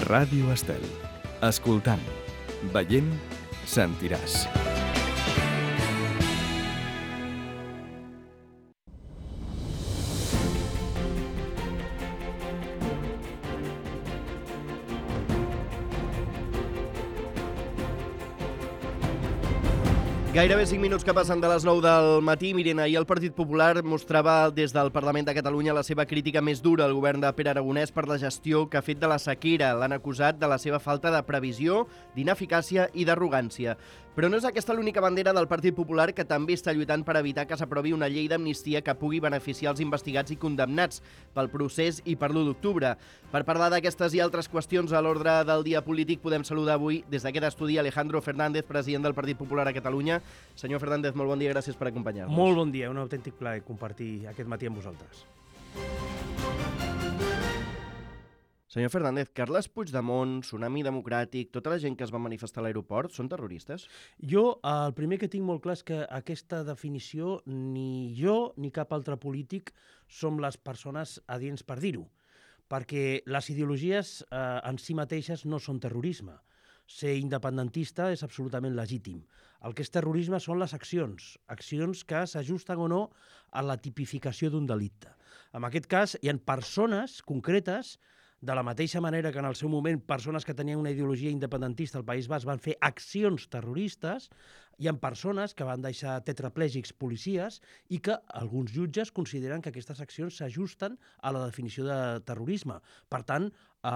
Ràdio Estel. Escoltant, veient, sentiràs. Gairebé 5 minuts que passen de les 9 del matí. Miren, ahir el Partit Popular mostrava des del Parlament de Catalunya la seva crítica més dura al govern de Pere Aragonès per la gestió que ha fet de la sequera. L'han acusat de la seva falta de previsió, d'ineficàcia i d'arrogància. Però no és aquesta l'única bandera del Partit Popular, que també està lluitant per evitar que s'aprovi una llei d'amnistia que pugui beneficiar els investigats i condemnats pel procés i per l'1 d'octubre. Per parlar d'aquestes i altres qüestions a l'ordre del dia polític, podem saludar avui des d'aquest estudi Alejandro Fernández, president del Partit Popular a Catalunya. Senyor Fernández, molt bon dia, gràcies per acompanyar-nos. Molt bon dia, un autèntic plaer compartir aquest matí amb vosaltres. Senyor Fernández, Carles Puigdemont, Tsunami Democràtic, tota la gent que es va manifestar a l'aeroport, són terroristes? Jo, el primer que tinc molt clar és que aquesta definició ni jo ni cap altre polític som les persones adients per dir-ho, perquè les ideologies en si mateixes no són terrorisme. Ser independentista és absolutament legítim. El que és terrorisme són les accions que s'ajusten o no a la tipificació d'un delicte. En aquest cas, hi ha persones concretes, de la mateixa manera que en el seu moment persones que tenien una ideologia independentista al País Basc van fer accions terroristes, hi ha persones que van deixar tetraplègics policies i que alguns jutges consideren que aquestes accions s'ajusten a la definició de terrorisme. Per tant,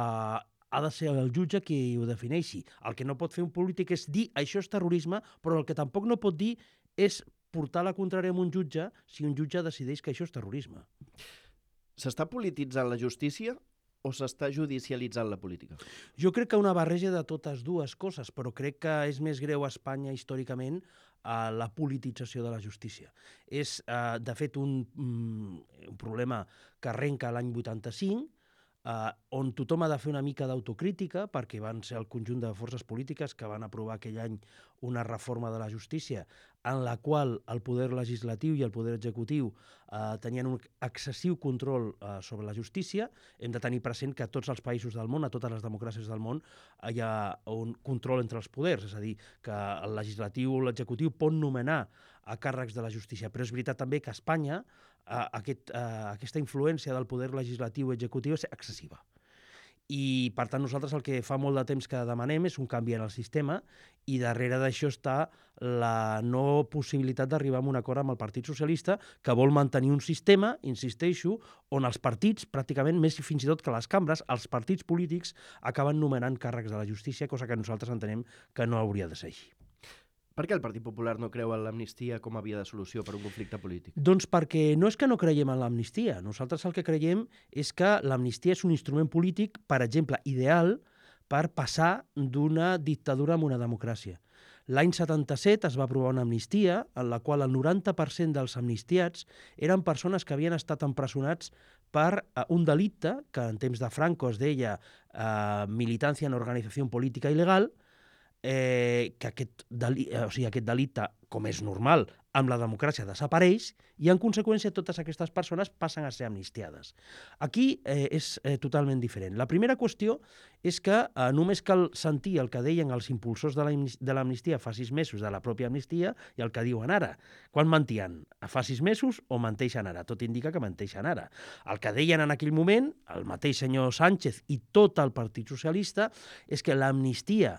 ha de ser el jutge qui ho defineixi. El que no pot fer un polític és dir això és terrorisme, però el que tampoc no pot dir és portar la contrària a un jutge si un jutge decideix que això és terrorisme. S'està polititzant la justícia o s'està judicialitzant la política? Jo crec que una barreja de totes dues coses, però crec que és més greu a Espanya històricament la politització de la justícia. És, de fet, un problema que arrenca l'any 85, on tothom ha de fer una mica d'autocrítica, perquè van ser el conjunt de forces polítiques que van aprovar aquell any una reforma de la justícia en la qual el poder legislatiu i el poder executiu tenien un excessiu control sobre la justícia. Hem de tenir present que a tots els països del món, a totes les democràcies del món, hi ha un control entre els poders, és a dir, que el legislatiu o l'executiu pot nomenar a càrrecs de la justícia, però és veritat també que a Espanya aquesta influència del poder legislatiu i executiu és excessiva. I, per tant, nosaltres el que fa molt de temps que demanem és un canvi en el sistema i darrere d'això està la no possibilitat d'arribar a un acord amb el Partit Socialista, que vol mantenir un sistema, insisteixo, on els partits, pràcticament més fins i tot que les cambres, els partits polítics acaben nomenant càrrecs de la justícia, cosa que nosaltres entenem que no hauria de ser així. Per què el Partit Popular no creu en l'amnistia com a via de solució per un conflicte polític? Doncs perquè no és que no creiem en l'amnistia. Nosaltres el que creiem és que l'amnistia és un instrument polític, per exemple, ideal per passar d'una dictadura a una democràcia. L'any 77 es va aprovar una amnistia en la qual el 90% dels amnistiats eren persones que havien estat empresonats per un delicte que en temps de Franco es deia militància en organització política il·legal, que aquest delicte, com és normal, amb la democràcia desapareix i, en conseqüència, totes aquestes persones passen a ser amnistiades. Aquí és totalment diferent. La primera qüestió és que només cal sentir el que deien els impulsors de l'amnistia fa 6 mesos de la pròpia amnistia i el que diuen ara. Quan mentien? Fa 6 mesos o menteixen ara? Tot indica que menteixen ara. El que deien en aquell moment, el mateix senyor Sánchez i tot el Partit Socialista, és que l'amnistia,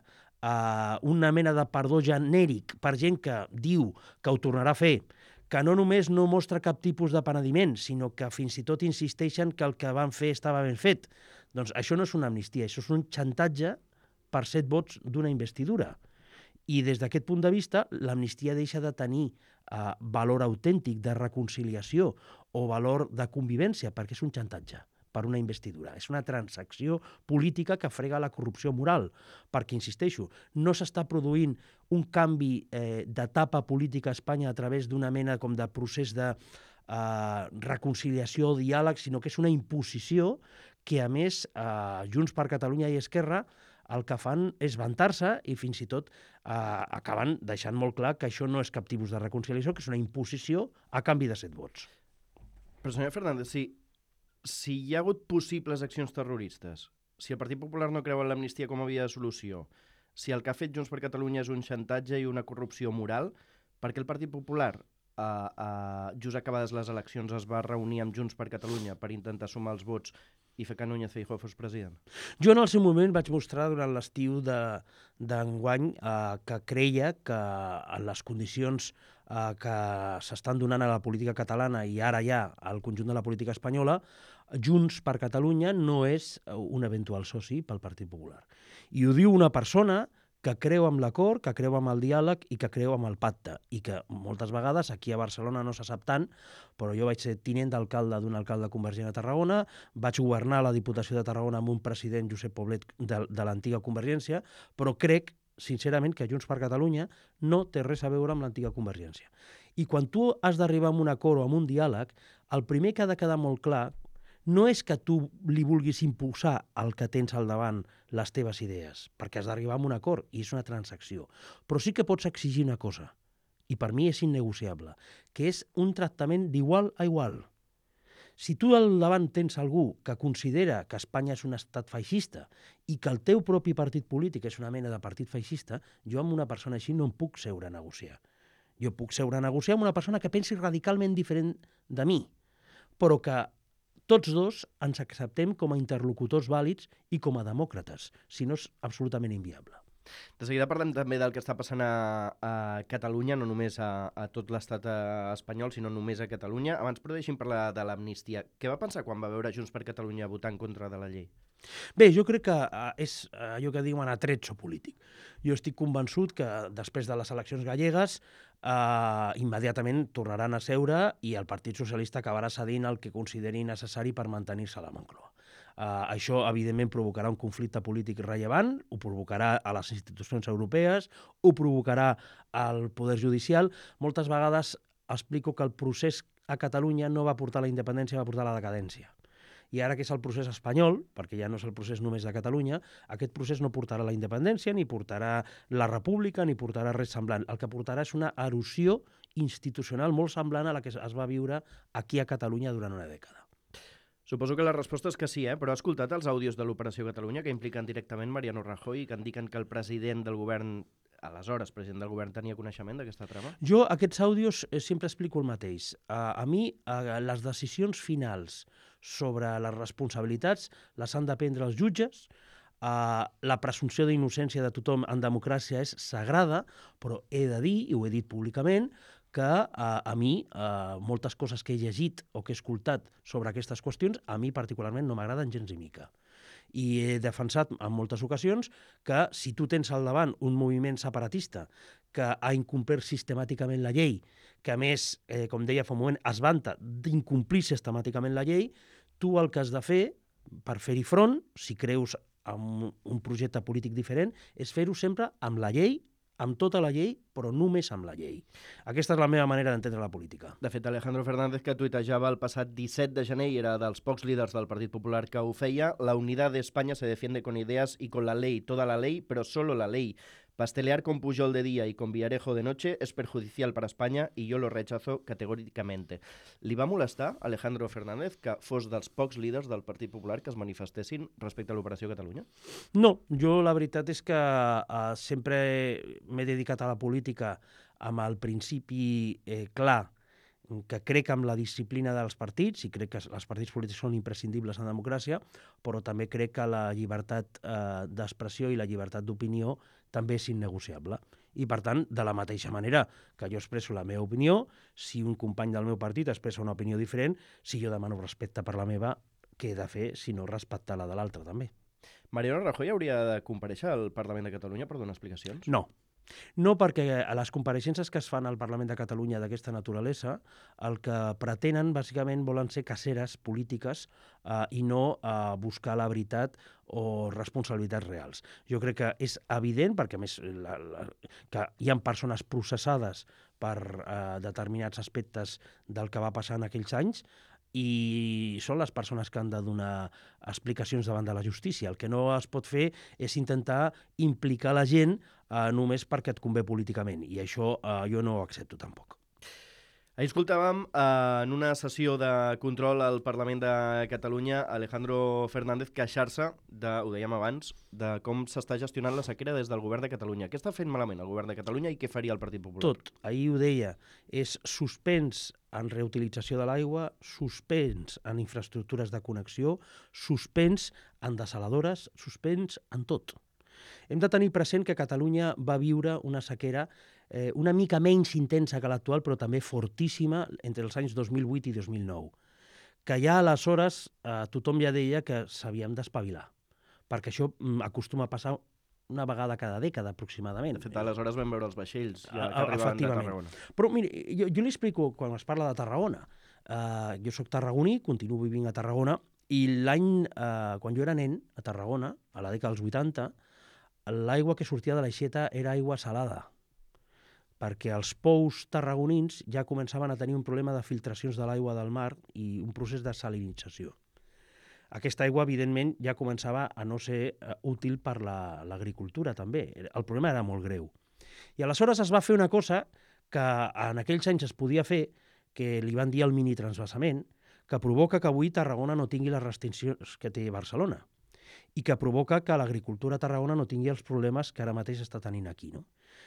una mena de perdó genèric per gent que diu que ho tornarà a fer, que no només no mostra cap tipus de penediment, sinó que fins i tot insisteixen que el que van fer estava ben fet. Doncs això no és una amnistia, això és un xantatge per 7 vots d'una investidura. I des d'aquest punt de vista, l'amnistia deixa de tenir valor autèntic de reconciliació o valor de convivència, perquè és un xantatge per una investidura. És una transacció política que frega la corrupció moral, perquè, insisteixo, no s'està produint un canvi d'etapa política a Espanya a través d'una mena com de procés de reconciliació o diàleg, sinó que és una imposició que, a més, Junts per Catalunya i Esquerra el que fan és vantar-se i fins i tot acaben deixant molt clar que això no és cap tipus de reconciliació, que és una imposició a canvi de 7 vots. Però, senyor Fernández, si hi ha hagut possibles accions terroristes, si el Partit Popular no creu en l'amnistia com a via de solució, si el que ha fet Junts per Catalunya és un xantatge i una corrupció moral, per què el Partit Popular, just acabades les eleccions, es va reunir amb Junts per Catalunya per intentar sumar els vots i fer que Núñez Feijóo fos president? Jo en el seu moment vaig mostrar durant l'estiu d'enguany que creia que en les condicions que s'estan donant a la política catalana i ara ja al conjunt de la política espanyola, Junts per Catalunya no és un eventual soci pel Partit Popular. I ho diu una persona que creu en l'acord, que creu en el diàleg i que creu en el pacte. I que moltes vegades aquí a Barcelona no se sap tant, però jo vaig ser tinent d'alcalde d'un alcalde convergent a Tarragona, vaig governar la Diputació de Tarragona amb un president, Josep Poblet, de l'antiga Convergència, però crec, sincerament, que Junts per Catalunya no té res a veure amb l'antiga Convergència. I quan tu has d'arribar a un acord o a un diàleg, el primer que ha de quedar molt clar no és que tu li vulguis imposar al que tens al davant les teves idees, perquè has d'arribar a un acord i és una transacció. Però sí que pots exigir una cosa, i per mi és innegociable, que és un tractament d'igual a igual. Si tu al davant tens algú que considera que Espanya és un estat feixista i que el teu propi partit polític és una mena de partit feixista, jo amb una persona així no em puc seure a negociar. Jo puc seure a negociar amb una persona que pensi radicalment diferent de mi, però que tots dos ens acceptem com a interlocutors vàlids i com a demòcrates, si no és absolutament inviable. De seguida parlem també del que està passant a Catalunya, no només a tot l'estat espanyol, sinó només a Catalunya. Abans, però, deixi'm parlar de l'amnistia. Què va pensar quan va veure Junts per Catalunya votar en contra de la llei? Bé, jo crec que és allò que diuen atrezzo polític. Jo estic convençut que després de les eleccions gallegues immediatament tornaran a seure i el Partit Socialista acabarà cedint el que consideri necessari per mantenir-se a la Moncloa. Això, evidentment, provocarà un conflicte polític rellevant, ho provocarà a les institucions europees, ho provocarà al Poder Judicial. Moltes vegades explico que el procés a Catalunya no va portar la independència, va portar la decadència. I ara que és el procés espanyol, perquè ja no és el procés només de Catalunya, aquest procés no portarà la independència, ni portarà la república, ni portarà res semblant. El que portarà és una erosió institucional molt semblant a la que es va viure aquí a Catalunya durant una dècada. Suposo que la resposta és que sí, però ha escoltat els àudios de l'Operació Catalunya que impliquen directament Mariano Rajoy i que indiquen que el president del govern, aleshores president del govern, tenia coneixement d'aquesta trama? Jo aquests àudios sempre explico el mateix. A mi les decisions finals sobre les responsabilitats les han de prendre els jutges. La presumpció d'innocència de tothom en democràcia és sagrada, però he de dir, i ho he dit públicament, que a mi moltes coses que he llegit o que he escoltat sobre aquestes qüestions a mi particularment no m'agraden gens ni mica. I he defensat en moltes ocasions que si tu tens al davant un moviment separatista que ha incomplert sistemàticament la llei, que a més, com deia fa un moment, es vanta d'incomplir sistemàticament la llei, tu el que has de fer per fer-hi front, si creus en un projecte polític diferent, és fer-ho sempre amb la llei, amb tota la llei, però només amb la llei. Aquesta és la meva manera d'entendre la política. De fet, Alejandro Fernández, que tuitejava el passat 17 de gener i era dels pocs líders del Partit Popular que ho feia, la unidad de España se defiende con ideas y con la ley, toda la ley, pero solo la ley. Pastelear con Pujol de día y con Villarejo de noche es perjudicial para España y yo lo rechazo categòricament. Li va molestar Alejandro Fernández que fos dels pocs líders del Partit Popular que es manifestessin respecte a l'Operació Catalunya? No, jo la veritat és que sempre m'he dedicat a la política amb el principi clar que crec en la disciplina dels partits i crec que els partits polítics són imprescindibles en democràcia, però també crec que la llibertat d'expressió i la llibertat d'opinió també és innegociable. I, per tant, de la mateixa manera que jo expresso la meva opinió, si un company del meu partit expressa una opinió diferent, si jo demano respecte per la meva, què he de fer si no respectar la de l'altre, també? Mariano Rajoy hauria de comparèixer al Parlament de Catalunya per donar explicacions? No. No, perquè a les compareixences que es fan al Parlament de Catalunya d'aquesta naturalesa, el que pretenen, bàsicament, volen ser caceres polítiques i no buscar la veritat o responsabilitats reals. Jo crec que és evident, perquè a més que hi ha persones processades per determinats aspectes del que va passar en aquells anys, i són les persones que han de donar explicacions davant de la justícia. El que no es pot fer és intentar implicar la gent només perquè et convé políticament, i això jo no ho accepto tampoc. Ahir escoltàvem en una sessió de control al Parlament de Catalunya Alejandro Fernández queixar-se, ho dèiem abans, de com s'està gestionant la sequera des del govern de Catalunya. Què està fent malament el govern de Catalunya i què faria el Partit Popular? Tot. Ahir ho deia. És suspens en reutilització de l'aigua, suspens en infraestructures de connexió, suspens en desaladores, suspens en tot. Hem de tenir present que Catalunya va viure una sequera una mica menys intensa que l'actual, però també fortíssima entre els anys 2008 i 2009. Que ja aleshores tothom ja deia que s'havíem d'espavilar, perquè això acostuma a passar una vegada cada dècada, aproximadament. De fet, aleshores vam veure els vaixells que arribaven de Tarragona. Però miri, jo li explico quan es parla de Tarragona. Jo soc tarragoní, continuo vivint a Tarragona, i quan jo era nen, a Tarragona, a la dècada dels 80, l'aigua que sortia de l'aixeta era aigua salada, perquè els pous tarragonins ja començaven a tenir un problema de filtracions de l'aigua del mar i un procés de salinització. Aquesta aigua, evidentment, ja començava a no ser útil per l'agricultura, també. El problema era molt greu. I aleshores es va fer una cosa que en aquells anys es podia fer, que li van dir el minitransvasament, que provoca que avui Tarragona no tingui les restriccions que té Barcelona i que provoca que l'agricultura a Tarragona no tingui els problemes que ara mateix està tenint aquí, no?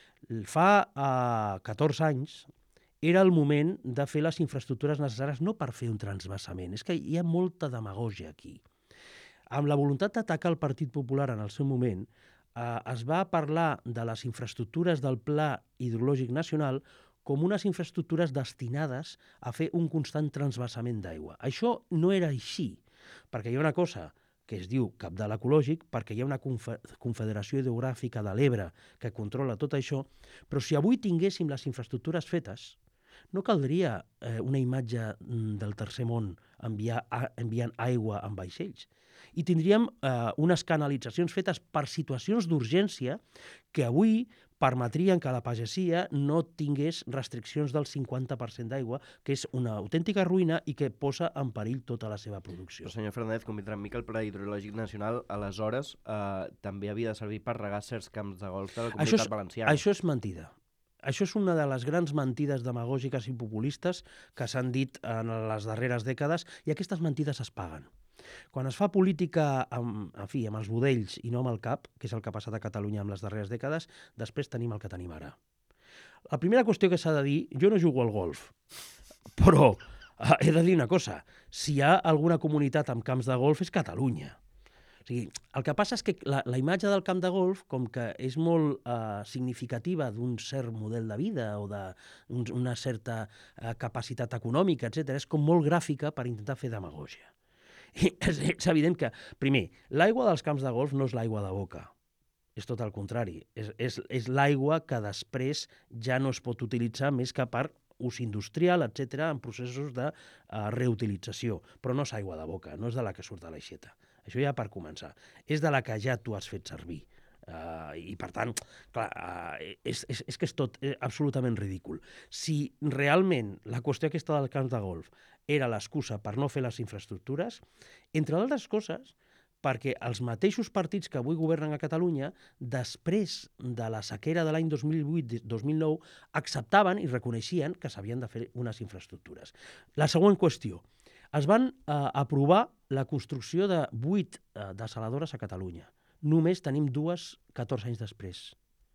Fa 14 anys era el moment de fer les infraestructures necessàries no per fer un transvasament, és que hi ha molta demagògia aquí. Amb la voluntat d'atacar el Partit Popular en el seu moment, es va parlar de les infraestructures del Pla Hidrològic Nacional com unes infraestructures destinades a fer un constant transvasament d'aigua. Això no era així, perquè hi ha una cosa que es diu Cabdal Ecològic, perquè hi ha una confederació hidrogràfica de l'Ebre que controla tot això, però si avui tinguéssim les infraestructures fetes, no caldria una imatge del tercer món enviant aigua amb vaixells. I tindríem unes canalitzacions fetes per situacions d'urgència que avui permetrien que la pagesia no tingués restriccions del 50% d'aigua, que és una autèntica ruïna i que posa en perill tota la seva producció. Però, senyor Fernández, convindrà amb mi que el Pla Hidrològic Nacional, aleshores, també havia de servir per regar certs camps de golf de la Comunitat Valenciana. Això és mentida. Això és una de les grans mentides demagògiques i populistes que s'han dit en les darreres dècades, i aquestes mentides es paguen. Quan es fa política amb els budells i no amb el cap, que és el que ha passat a Catalunya en les darreres dècades, després tenim el que tenim ara. La primera qüestió que s'ha de dir, jo no jugo al golf, però he de dir una cosa, si hi ha alguna comunitat amb camps de golf és Catalunya. O sigui, el que passa és que la imatge del camp de golf, com que és molt significativa d'un cert model de vida o d'una certa capacitat econòmica, etc., és com molt gràfica per intentar fer demagògia. I és evident que, primer, l'aigua dels camps de golf no és l'aigua de boca, és tot el contrari. És l'aigua que després ja no es pot utilitzar més que per ús industrial, etc., en processos de reutilització. Però no és aigua de boca, no és de la que surt de l'aixeta. Això ja per començar. És de la que ja tu has fet servir. I, per tant, clar, és que és tot absolutament ridícul. Si realment la qüestió aquesta del camp de golf era l'excusa per no fer les infraestructures, entre altres coses, perquè els mateixos partits que avui governen a Catalunya, després de la sequera de l'any 2008-2009, acceptaven i reconeixien que s'havien de fer unes infraestructures. La següent qüestió. Es van aprovar la construcció de 8 desaladores a Catalunya. Només tenim 2 14 anys després.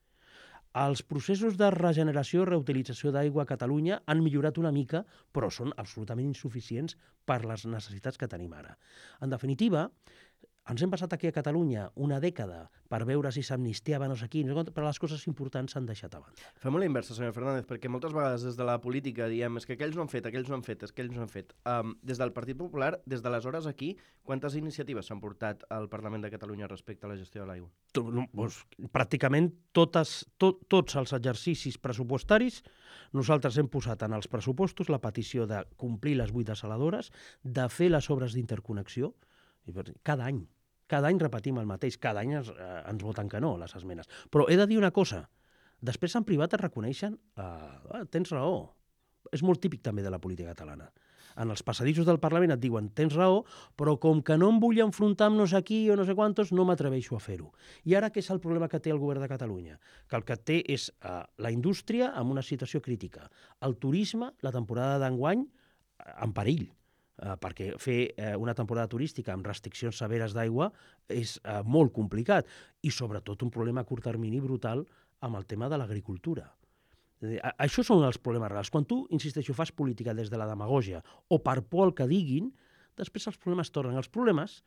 Els processos de regeneració i reutilització d'aigua a Catalunya han millorat una mica, però són absolutament insuficients per les necessitats que tenim ara. En definitiva, ens hem passat aquí a Catalunya una dècada per veure si s'amnistiava no sé qui, però les coses importants s'han deixat a banda. Fem la inversa, senyor Fernández, perquè moltes vegades des de la política diem és que aquells no han fet, aquells no han fet, aquells no han fet. Des del Partit Popular, des d'aleshores aquí, quantes iniciatives s'han portat al Parlament de Catalunya respecte a la gestió de l'aigua? Pràcticament tots els exercicis pressupostaris nosaltres hem posat en els pressupostos la petició de complir les 8 desaladores, de fer les obres d'interconnexió, cada any. Cada any repetim el mateix, cada any ens voten que no, les esmenes. Però he de dir una cosa, després en privat es reconeixen, tens raó, és molt típic també de la política catalana. en els passadissos del Parlament et diuen tens raó, però com que no em vull enfrontar amb no sé qui o no sé quantos, no m'atreveixo a fer-ho. I ara què és el problema que té el govern de Catalunya? Que el que té és la indústria en una situació crítica. El turisme, la temporada d'enguany, en perill. Perquè fer una temporada turística amb restriccions severes d'aigua és molt complicat i sobretot un problema a curt termini brutal amb el tema de l'agricultura. Això són els problemes reals. Quan tu, insisteixo, fas política des de la demagògia o per por al que diguin, després els problemes tornen. Els problemes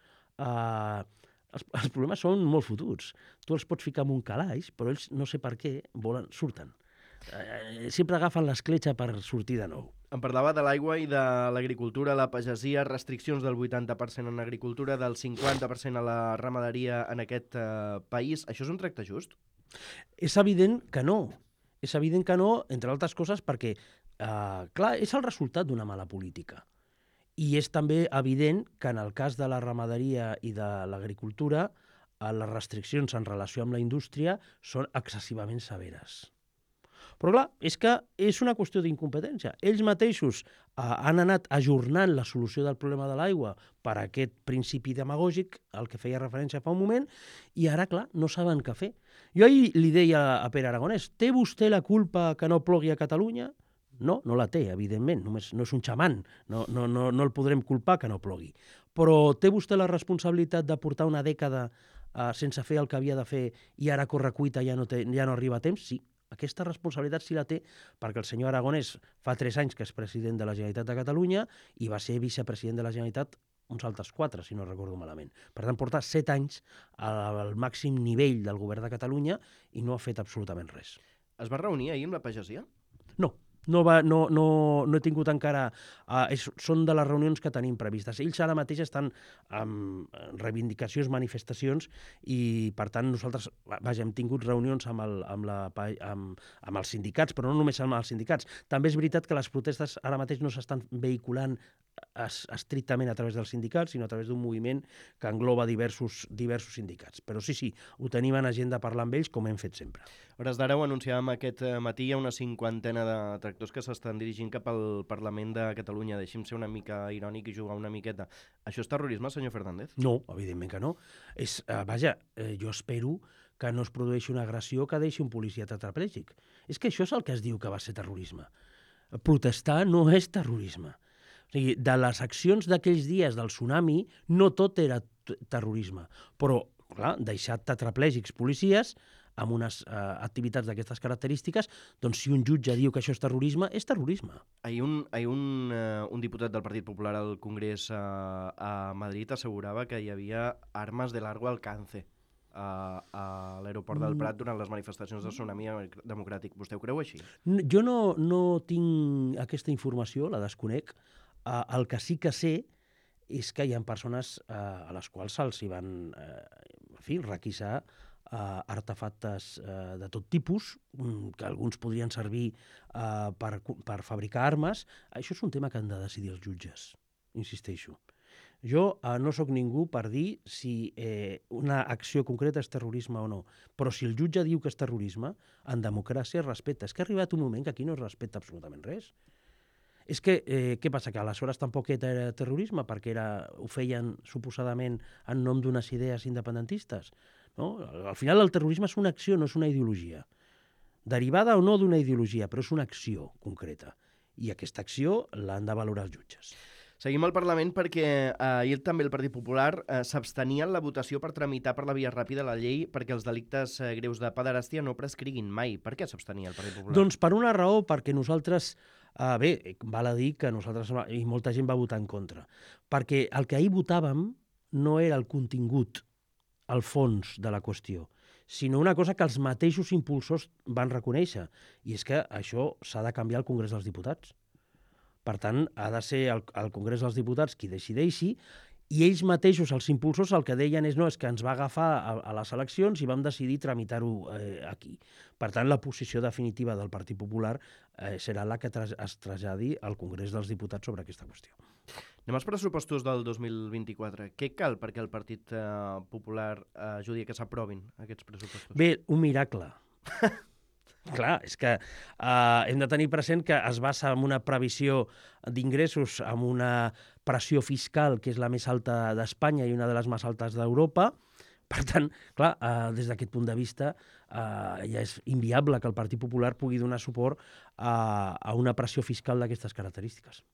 són molt fotuts. Tu els pots ficar en un calaix, però ells no sé per què surten. Sempre agafen l'escletxa per sortir de nou. Em parlava de l'aigua i de l'agricultura, la pagesia, restriccions del 80% en agricultura, del 50% a la ramaderia en aquest país. Això és un tracte just? És evident que no. És evident que no, entre altres coses, perquè, clar, és el resultat d'una mala política. I és també evident que en el cas de la ramaderia i de l'agricultura, les restriccions en relació amb la indústria són excessivament severes. Però clar, és que és una qüestió d'incompetència. Ells mateixos han anat ajornant la solució del problema de l'aigua per aquest principi demagògic al que feia referència fa un moment, i ara, clar, no saben què fer. Jo ahir li deia a Pere Aragonès, té vostè la culpa que no plogui a Catalunya? No, no la té, evidentment, només no és un xaman, no el podrem culpar que no plogui. Però té vostè la responsabilitat de portar una dècada sense fer el que havia de fer i ara corre cuita ja no arriba a temps? Sí. Aquesta responsabilitat sí la té perquè el senyor Aragonès fa 3 anys que és president de la Generalitat de Catalunya i va ser vicepresident de la Generalitat uns altres 4, si no recordo malament. Per tant, porta 7 anys al màxim nivell del govern de Catalunya i no ha fet absolutament res. Es va reunir ahir amb la pagesia? No he tingut encara... Són de les reunions que tenim previstes. Ells ara mateix estan amb reivindicacions, manifestacions, i per tant nosaltres hem tingut reunions amb els sindicats, però no només amb els sindicats. També és veritat que les protestes ara mateix no s'estan vehiculant estrictament a través dels sindicats, sinó a través d'un moviment que engloba diversos sindicats. Però sí, ho tenim en agenda parlar amb ells, com hem fet sempre. A hores d'ara, ho anunciàvem aquest matí, hi ha una 50 de tractors que s'estan dirigint cap al Parlament de Catalunya. Deixi'm ser una mica irònic i jugar una miqueta. Això és terrorisme, senyor Fernández? No, evidentment que no. Jo espero que no es produeixi una agressió que deixi un policia tetraplègic. És que això és el que es diu que va ser terrorisme. Protestar no és terrorisme. O sigui, de les accions d'aquells dies del tsunami, no tot era terrorisme. Però, clar, deixar tetraplègics policies amb unes activitats d'aquestes característiques, doncs si un jutge diu que això és terrorisme, és terrorisme. Ahir un diputat del Partit Popular al Congrés a Madrid assegurava que hi havia armes de largo alcance a l'aeroport del Prat durant les manifestacions de Tsunami Democràtic. Vostè ho creu així? Jo no tinc aquesta informació, la desconec. El que sí que sé és que hi ha persones a les quals se'ls van requisar artefactes de tot tipus, que alguns podrien servir per fabricar armes. Això és un tema que han de decidir els jutges, insisteixo. Jo no sóc ningú per dir si una acció concreta és terrorisme o no, però si el jutge diu que és terrorisme, en democràcia es respecta. És que ha arribat un moment que aquí no es respecta absolutament res. És que, què passa, que aleshores tampoc era terrorisme perquè ho feien suposadament en nom d'unes idees independentistes? No? Al final el terrorisme és una acció, no és una ideologia. Derivada o no d'una ideologia, però és una acció concreta. I aquesta acció l'han de valorar els jutges. Seguim al Parlament perquè ahir també el Partit Popular s'abstenia en la votació per tramitar per la via ràpida la llei perquè els delictes greus de pederàstia no prescriguin mai. Per què s'abstenia el Partit Popular? Doncs per una raó, perquè nosaltres... val a dir que nosaltres i molta gent va votar en contra. Perquè el que ahir votàvem no era el contingut, el fons de la qüestió, sinó una cosa que els mateixos impulsors van reconèixer, i és que això s'ha de canviar al Congrés dels Diputats. Per tant, ha de ser el Congrés dels Diputats qui decideixi, i ells mateixos, els impulsors, el que deien és que ens va agafar a les eleccions i vam decidir tramitar-ho aquí. Per tant, la posició definitiva del Partit Popular serà la que es traslladi al Congrés dels Diputats sobre aquesta qüestió. Anem als pressupostos del 2024. Què cal perquè el Partit Popular ajudi a que s'aprovin aquests pressupostos? Bé, un miracle. Clar, és que hem de tenir present que es basa en una previsió d'ingressos, amb una pressió fiscal que és la més alta d'Espanya i una de les més altes d'Europa. Per tant, clar, des d'aquest punt de vista ja és inviable que el Partit Popular pugui donar suport a una pressió fiscal d'aquestes característiques.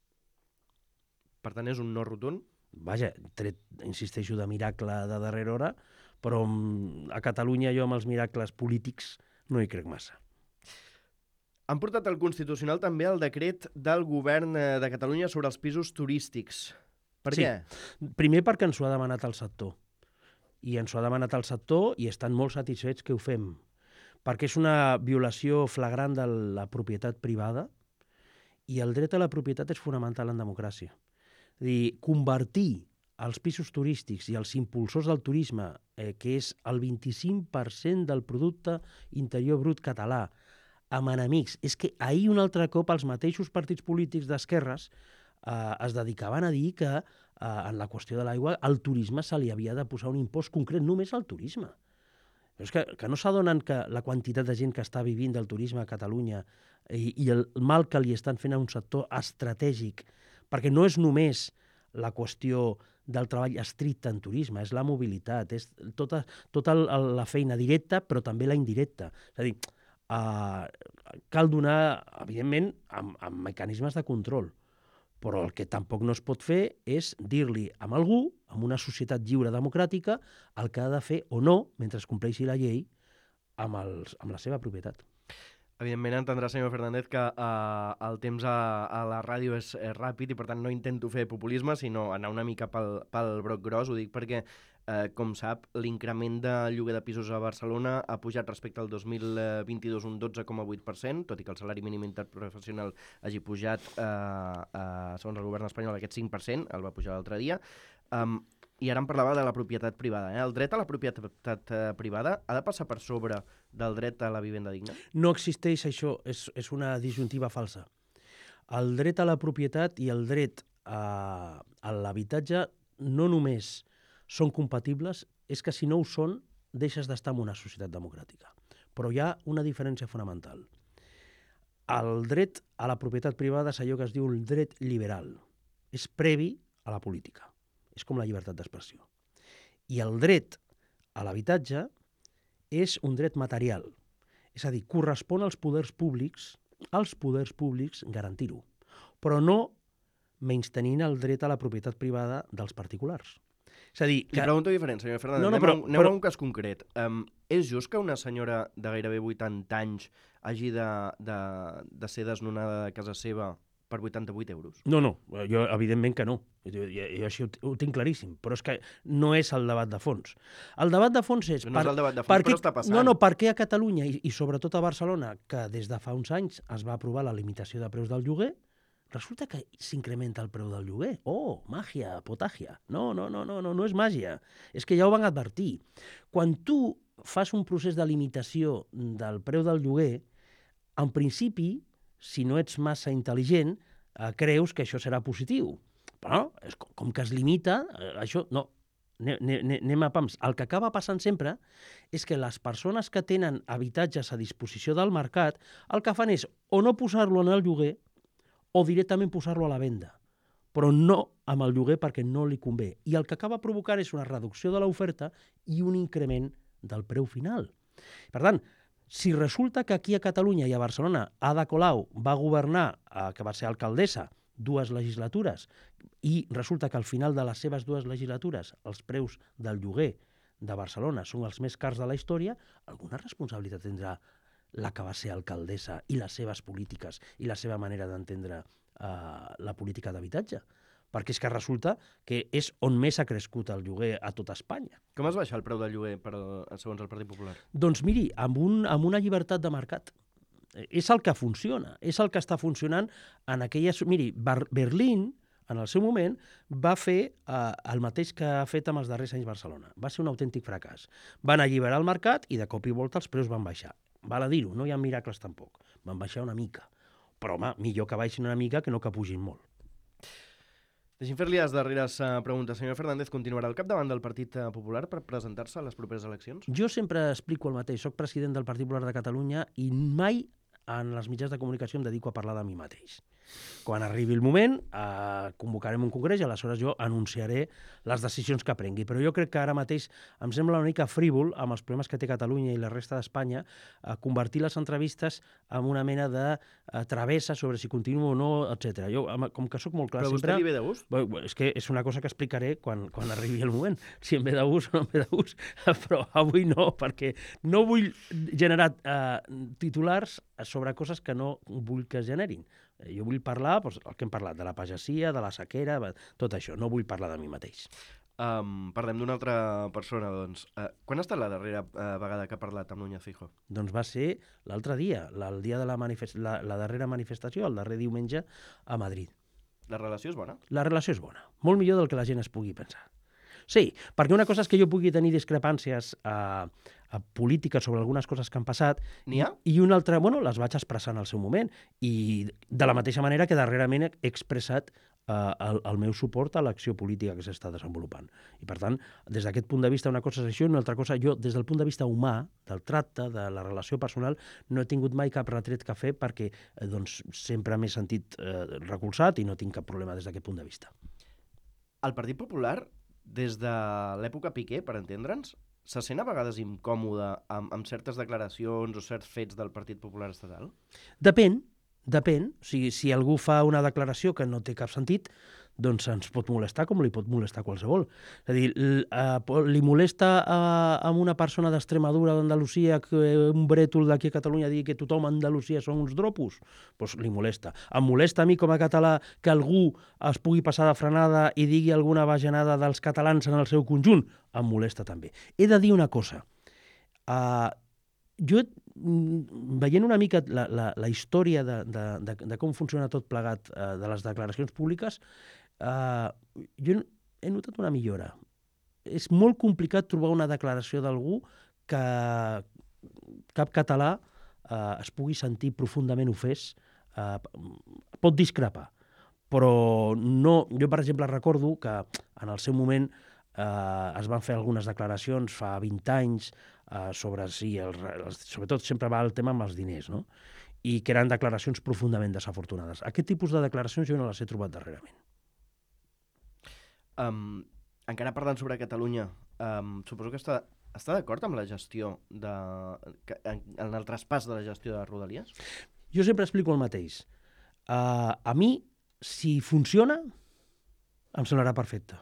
Per tant, és un no rotund? Vaja, tret, insisteixo, de miracle de darrera hora, però a Catalunya jo amb els miracles polítics no hi crec massa. Han portat al Constitucional també el decret del govern de Catalunya sobre els pisos turístics. Per què? Primer perquè ens ho ha demanat el sector. I ens ho ha demanat el sector i estan molt satisfets que ho fem. Perquè és una violació flagrant de la propietat privada i el dret a la propietat és fonamental en democràcia. És a dir, convertir els pisos turístics i els impulsors del turisme, que és el 25% del producte interior brut català, amb enemics. És que ahir un altre cop els mateixos partits polítics d'esquerres es dedicaven a dir que en la qüestió de l'aigua al turisme se li havia de posar un impost concret només al turisme. És que no s'adonen que la quantitat de gent que està vivint del turisme a Catalunya i el mal que li estan fent a un sector estratègic, perquè no és només la qüestió del treball estricte en turisme, és la mobilitat, és tota la feina directa, però també la indirecta. És a dir, cal donar, evidentment, amb mecanismes de control, però el que tampoc no es pot fer és dir-li a algú, en una societat lliure democràtica, el que ha de fer o no, mentre es compleixi la llei, amb la seva propietat. Evidentment entendrà, senyor Fernández, que el temps a la ràdio és ràpid i per tant no intento fer populisme, sinó anar una mica pel broc gros. Ho dic perquè, com sap, l'increment de lloguer de pisos a Barcelona ha pujat respecte al 2022 un 12,8%, tot i que el salari mínim interprofessional hagi pujat, segons el govern espanyol, aquest 5%, el va pujar l'altre dia. I ara em parlava de la propietat privada. El dret a la propietat privada ha de passar per sobre del dret a la vivenda digna? No existeix això, és una disjuntiva falsa. El dret a la propietat i el dret a l'habitatge no només són compatibles, és que si no ho són, deixes d'estar en una societat democràtica. Però hi ha una diferència fonamental. El dret a la propietat privada és allò que es diu el dret liberal. És previ a la política. És com la llibertat d'expressió. I el dret a l'habitatge és un dret material. És a dir, correspon als poders públics garantir-ho, però no menystenint el dret a la propietat privada dels particulars. És a dir, Li pregunto diferent, senyor Fernández. Anem a un cas concret. És just que una senyora de gairebé 80 anys hagi de ser desnonada de casa seva per 88 euros? No, jo evidentment que no. Jo això ho tinc claríssim, però és que no és el debat de fons. El debat de fons és... No és el debat de fons, però està passant. No, per què a Catalunya i sobretot a Barcelona, que des de fa uns anys es va aprovar la limitació de preus del lloguer, resulta que s'incrementa el preu del lloguer. Oh, màgia, potàgia. No és màgia. És que ja ho van advertir. Quan tu fas un procés de limitació del preu del lloguer, en principi, si no ets massa intel·ligent, creus que això serà positiu. Però com que es limita, això no. Anem a pams. El que acaba passant sempre és que les persones que tenen habitatges a disposició del mercat el que fan és o no posar-lo en el lloguer o directament posar-lo a la venda, però no amb el lloguer perquè no li convé. I el que acaba provocant és una reducció de l'oferta i un increment del preu final. Per tant, si resulta que aquí a Catalunya i a Barcelona Ada Colau va governar, que va ser alcaldessa, 2 legislatures, i resulta que al final de les seves 2 legislatures els preus del lloguer de Barcelona són els més cars de la història, alguna responsabilitat tindrà la que va ser alcaldessa i les seves polítiques i la seva manera d'entendre la política d'habitatge. Perquè és que resulta que és on més ha crescut el lloguer a tota Espanya. Com es baixa el preu del lloguer, segons el Partit Popular? Doncs miri, amb una llibertat de mercat. És el que funciona, és el que està funcionant en aquelles... Miri, Berlín, en el seu moment, va fer el mateix que ha fet amb els darrers anys Barcelona. Va ser un autèntic fracàs. Van alliberar el mercat i de cop i volta els preus van baixar. Val a dir-ho, no hi ha miracles tampoc. Van baixar una mica. Però, home, millor que baixin una mica que no que pugin molt. Deixi'm fer-li les darreres preguntes. Senyor Fernández, continuarà al capdavant del Partit Popular per presentar-se a les properes eleccions? Jo sempre explico el mateix. Soc president del Partit Popular de Catalunya i mai en els mitjans de comunicació em dedico a parlar de mi mateix. Quan arribi el moment, convocarem un congrés i aleshores jo anunciaré les decisions que prengui. Però jo crec que ara mateix em sembla una mica frívol, amb els problemes que té Catalunya i la resta d'Espanya, convertir les entrevistes en una mena de travessa sobre si continuo o no, etc. Jo, com que sóc molt clar Però a vostè sempre... li ve de gust? És que és una cosa que explicaré quan arribi el moment, si em ve de gust o no em ve de gust, però avui no, perquè no vull generar titulars sobre coses que no vull que es generin. Jo vull parlar, doncs, el que hem parlat, de la pagesia, de la sequera, tot això. No vull parlar de mi mateix. Parlem d'una altra persona, doncs. Quan ha estat la darrera vegada que ha parlat amb Núñez Feijóo? Doncs va ser l'altre dia, el dia de la darrera manifestació, el darrer diumenge, a Madrid. La relació és bona? La relació és bona. Molt millor del que la gent es pugui pensar. Sí, perquè una cosa és que jo pugui tenir discrepàncies polítiques sobre algunes coses que han passat. N'hi ha? I una altra, bueno, les vaig expressar en el seu moment. I de la mateixa manera que darrerament he expressat el meu suport a l'acció política que s'està desenvolupant. I per tant, des d'aquest punt de vista, una cosa és això i una altra cosa, jo, des del punt de vista humà, del tracte, de la relació personal, no he tingut mai cap retret que fer perquè doncs, sempre m'he sentit recolzat i no tinc cap problema des d'aquest punt de vista. El Partit Popular, des de l'època Piqué, per entendre'ns, se sent a vegades incòmode amb certes declaracions o certs fets del Partit Popular estatal? Depèn. O sigui, si algú fa una declaració que no té cap sentit, doncs ens pot molestar com li pot molestar qualsevol. És a dir, li molesta a una persona d'Extremadura o d'Andalusia que un brètol d'aquí a Catalunya digui que tothom a Andalusia són uns dropos? Doncs li molesta. Em molesta a mi com a català que algú es pugui passar de frenada i digui alguna bajanada dels catalans en el seu conjunt? Em molesta també. He de dir una cosa. Jo, veient una mica la història de com funciona tot plegat de les declaracions públiques, jo he notat una millora. És molt complicat trobar una declaració d'algú que cap català es pugui sentir profundament ofès. Pot discrepar, però no... Jo, per exemple, recordo que en el seu moment es van fer algunes declaracions fa 20 anys sobre si, sobretot sempre va el tema amb els diners, no? I que eren declaracions profundament desafortunades. Aquest tipus de declaracions jo no les he trobat darrerament. Encara parlant sobre Catalunya, suposo que està d'acord amb la gestió en el traspàs de la gestió de Rodalies? Jo sempre explico el mateix. A mi, si funciona, em semblarà perfecte.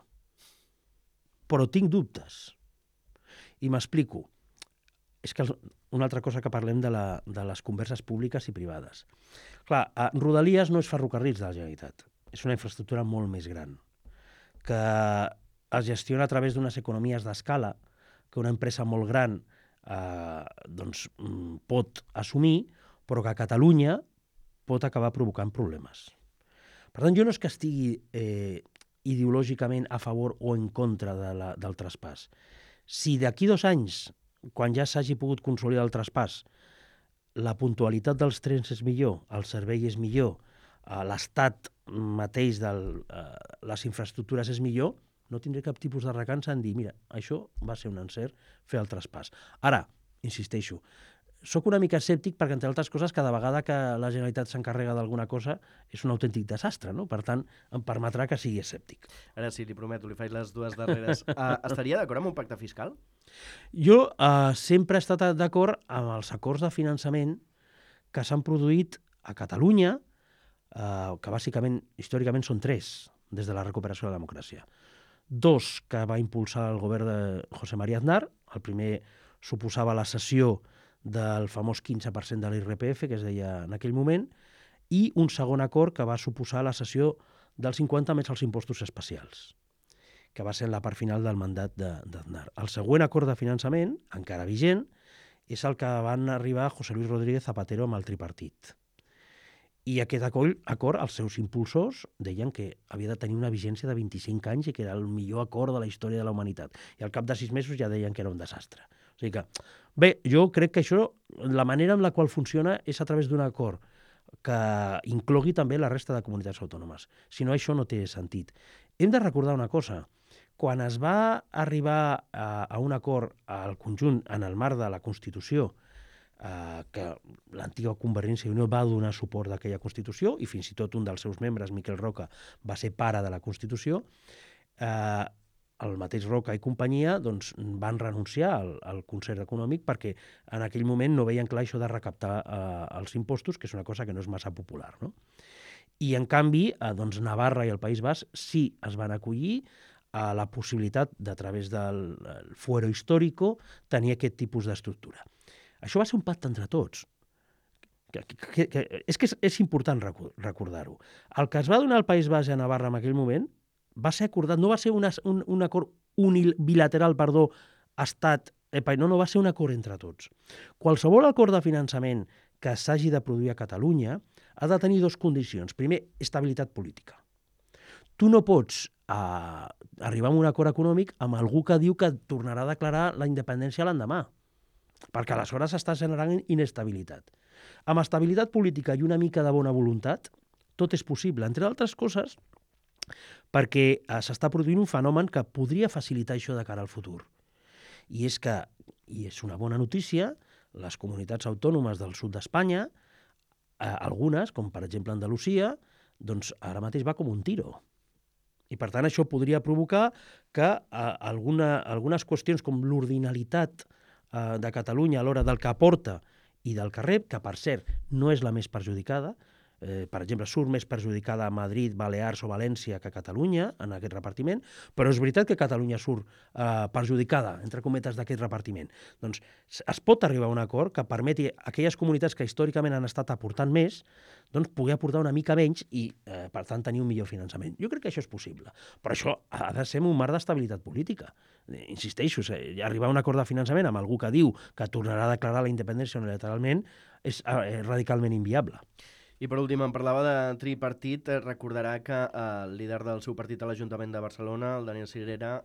Però tinc dubtes. I m'explico. És que una altra cosa que parlem de les converses públiques i privades. Clar, Rodalies no és ferrocarrils de la Generalitat. És una infraestructura molt més gran, que es gestiona a través d'unes economies d'escala que una empresa molt gran doncs, pot assumir, però que a Catalunya pot acabar provocant problemes. Per tant, jo no és que estigui ideològicament a favor o en contra del traspàs. Si d'aquí 2 anys, quan ja s'hagi pogut consolidar el traspàs, la puntualitat dels trens és millor, el servei és millor, l'estat mateix de les infraestructures és millor, no tindré cap tipus de recança en dir, mira, això va ser un encert fer el traspàs. Ara, insisteixo, soc una mica escèptic perquè, entre altres coses, cada vegada que la Generalitat s'encarrega d'alguna cosa és un autèntic desastre, no? Per tant, em permetrà que sigui escèptic. Ara sí, li prometo, li faig les 2 darreres. Estaria d'acord amb un pacte fiscal? Jo sempre he estat d'acord amb els acords de finançament que s'han produït a Catalunya, que bàsicament, històricament, són 3, des de la recuperació de la democràcia. 2 que va impulsar el govern de José María Aznar. El primer suposava la cessió del famós 15% de l'IRPF, que es deia en aquell moment, i un segon acord que va suposar la cessió del 50 més els impostos especials, que va ser la part final del mandat d'Aznar. El següent acord de finançament, encara vigent, és el que van arribar José Luis Rodríguez Zapatero amb el tripartit. I aquest acord, els seus impulsors deien que havia de tenir una vigència de 25 anys i que era el millor acord de la història de la humanitat. I al cap de 6 mesos ja deien que era un desastre. O sigui que, bé, jo crec que això, la manera en la qual funciona és a través d'un acord que inclogui també la resta de comunitats autònomes. Si no, això no té sentit. Hem de recordar una cosa. Quan es va arribar a un acord al conjunt en el marc de la Constitució, que l'antiga Convergència i Unió va donar suport d'aquella Constitució, i fins i tot un dels seus membres, Miquel Roca, va ser pare de la Constitució, el mateix Roca i companyia doncs, van renunciar al concert econòmic perquè en aquell moment no veien clar això de recaptar els impostos, que és una cosa que no és massa popular, no? I, en canvi, doncs, Navarra i el País Basc sí es van acollir a la possibilitat, de través del fuero histórico, tenir aquest tipus d'estructura. Això va ser un pacte entre tots. És important recordar-ho. El que es va donar al País Basc i a Navarra en aquell moment va ser acordat, no va ser un acord bilateral, estat, no, va ser un acord entre tots. Qualsevol acord de finançament que s'hagi de produir a Catalunya ha de tenir dues condicions. Primer, estabilitat política. Tu no pots arribar a un acord econòmic amb algú que diu que tornarà a declarar la independència l'endemà, perquè aleshores està generant inestabilitat. Amb estabilitat política i una mica de bona voluntat, tot és possible, entre altres coses, perquè s'està produint un fenomen que podria facilitar això de cara al futur. I és que, i és una bona notícia, les comunitats autònomes del sud d'Espanya, algunes, com per exemple Andalusia, doncs ara mateix va com un tiro. I per tant això podria provocar que algunes qüestions com l'ordinalitat de Catalunya a l'hora del que aporta i del que rep, que per cert no és la més perjudicada, per exemple, surt més perjudicada a Madrid, Balears o València que Catalunya en aquest repartiment, però és veritat que Catalunya surt perjudicada, entre cometes, d'aquest repartiment. Doncs es pot arribar a un acord que permeti a aquelles comunitats que històricament han estat aportant més, doncs poder aportar una mica menys i, per tant, tenir un millor finançament. Jo crec que això és possible, però això ha de ser en un marc d'estabilitat política. Insisteixo, arribar a un acord de finançament amb algú que diu que tornarà a declarar la independència unilateralment és radicalment inviable. I per últim, em parlava de tripartit. Recordarà que el líder del seu partit a l'Ajuntament de Barcelona, el Daniel Sirera,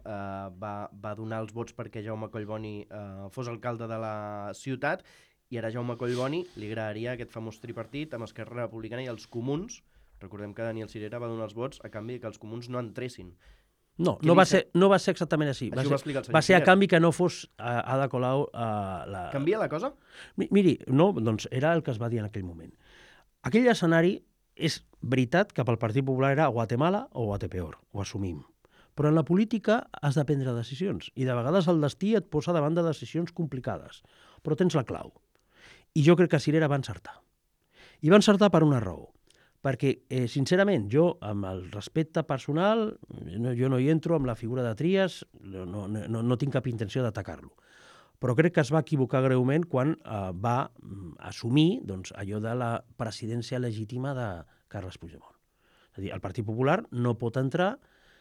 va donar els vots perquè Jaume Collboni fos alcalde de la ciutat, i ara Jaume Collboni li agradaria aquest famós tripartit amb Esquerra Republicana i els Comuns. Recordem que Daniel Sirera va donar els vots a canvi que els Comuns no entressin. No va ser exactament així. Va ser a canvi que no fos Ada Colau la... Canvia la cosa? Miri, no, doncs era el que es va dir en aquell moment. Aquell escenari és veritat que pel Partit Popular era Guatemala o Guatepeor, ho assumim. Però en la política has de prendre decisions i de vegades el destí et posa davant de decisions complicades, però tens la clau. I jo crec que Sirera va encertar. I va encertar per una raó. Perquè, sincerament, jo, amb el respecte personal, jo no hi entro amb la figura de Trias, no tinc cap intenció d'atacar-lo. Però crec que es va equivocar greument quan va assumir allò de la presidència legítima de Carles Puigdemont. És a dir, el Partit Popular no pot entrar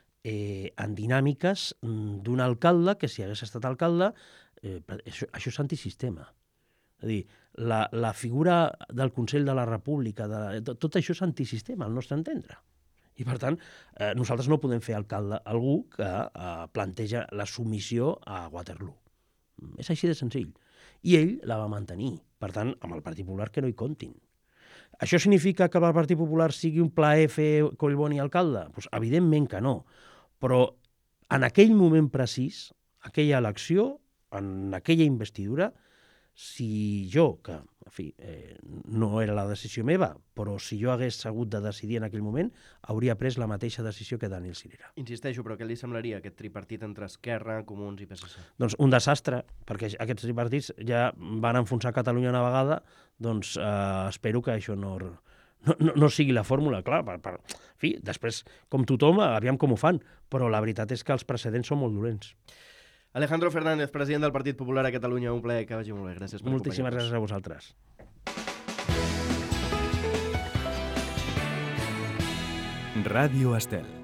en dinàmiques d'un alcalde que, si hagués estat alcalde, això és antisistema. És a dir, la figura del Consell de la República, tot això és antisistema, al nostre entendre. I, per tant, nosaltres no podem fer alcalde algú que planteja la submissió a Waterloo. És així de senzill. I ell la va mantenir. Per tant, amb el Partit Popular que no hi comptin. Això significa que el Partit Popular sigui un plaer fer Collboni alcalde? Pues, evidentment que no. Però en aquell moment precís, aquella elecció, en aquella investidura, si jo, que en fi, no era la decisió meva, però si jo hagués hagut de decidir en aquell moment, hauria pres la mateixa decisió que Daniel Sirera. Insisteixo, però què li semblaria aquest tripartit entre Esquerra, Comuns i PSC? Doncs un desastre, perquè aquests tripartits ja van enfonsar Catalunya una vegada, doncs espero que això no sigui la fórmula, clar, en fi, després, com tothom, aviam com ho fan, però la veritat és que els precedents són molt dolents. Alejandro Fernández, president del Partit Popular a Catalunya, un plaer, que vagi molt bé. Gràcies per acompanyar-nos. Moltíssimes gràcies a vosaltres. Ràdio Estel.